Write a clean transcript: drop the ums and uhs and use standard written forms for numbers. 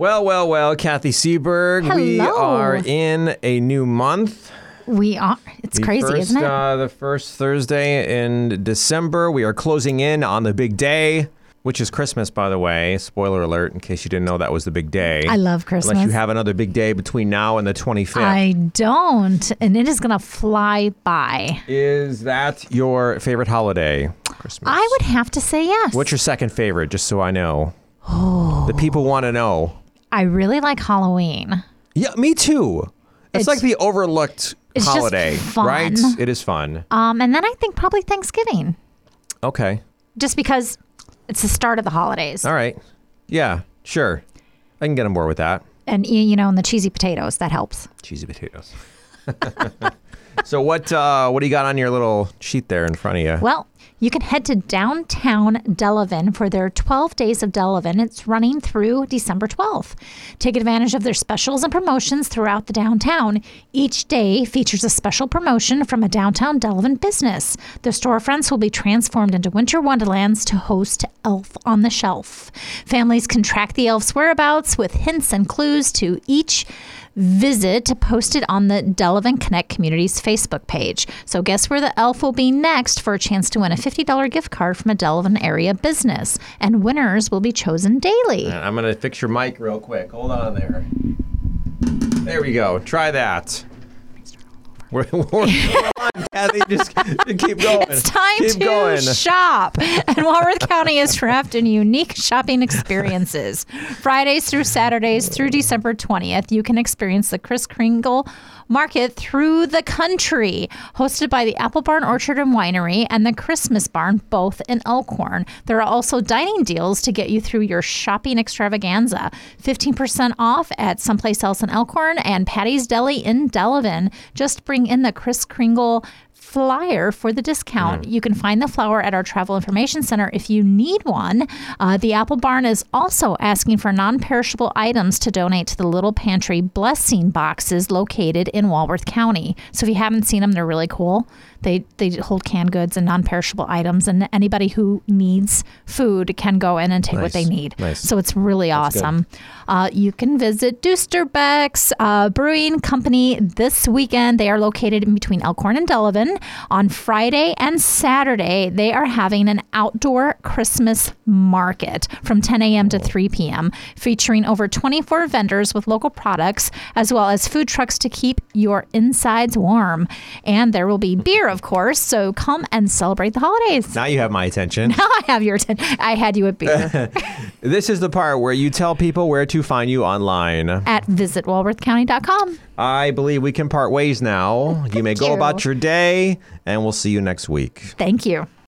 Well, Kathy Seberg. Hello. We are in a new month. We are. It's crazy, isn't it? The first Thursday in December. We are closing in on the big day, which is Christmas, by the way. Spoiler alert, in case you didn't know that was the big day. I love Christmas. Unless you have another big day between now and the 25th. I don't, and it is going to fly by. Is that your favorite holiday, Christmas? I would have to say yes. What's your second favorite, just so I know? Oh. The people want to know. I really like Halloween. Yeah, me too. It's like the overlooked holiday, just fun. Right? It is fun. And then I think probably Thanksgiving. Okay. Just because it's the start of the holidays. All right. Yeah, sure. I can get on board with that. And, and the cheesy potatoes, that helps. Cheesy potatoes. So what do you got on your little sheet there in front of you? Well, you can head to downtown Delavan for their 12 Days of Delavan. It's running through December 12th. Take advantage of their specials and promotions throughout the downtown. Each day features a special promotion from a downtown Delavan business. The storefronts will be transformed into winter wonderlands to host Elf on the Shelf. Families can track the elf's whereabouts with hints and clues to each visit posted on the Delavan Connect Community's Facebook page. So guess where the elf will be next for a chance to win a $50 gift card from a Delavan area business. And winners will be chosen daily. I'm going to fix your mic real quick. Hold on there. There we go. Try that. We're on, Kathy. Just keep going. It's time to shop. And Walworth County is wrapped in unique shopping experiences. Fridays through Saturdays through December 20th, you can experience the Kris Kringle Market through the country, hosted by the Apple Barn Orchard and Winery and the Christmas Barn, both in Elkhorn. There are also dining deals to get you through your shopping extravaganza. 15% off at someplace else in Elkhorn and Patty's Deli in Delavan. Just bring in the Kris Kringle flyer for the discount. You can find the flower at our travel information center if you need one. The Apple Barn is also asking for non-perishable items to donate to the Little Pantry blessing boxes located in Walworth County. So if you haven't seen them, they're really cool. They hold canned goods and non-perishable items, and anybody who needs food can go in and take what they need. Nice. So it's really awesome. You can visit Dusterbeck's Brewing Company this weekend. They are located in between Elkhorn and Delavan. On Friday and Saturday, they are having an outdoor Christmas market from 10 a.m. to 3 p.m., featuring over 24 vendors with local products, as well as food trucks to keep your insides warm. And there will be beer, of course, so come and celebrate the holidays. Now you have my attention. Now I have your attention. I had you at beer. This is the part where you tell people where to find you online. At visitwalworthcounty.com. I believe we can part ways now. You may go about your day, and we'll see you next week. Thank you.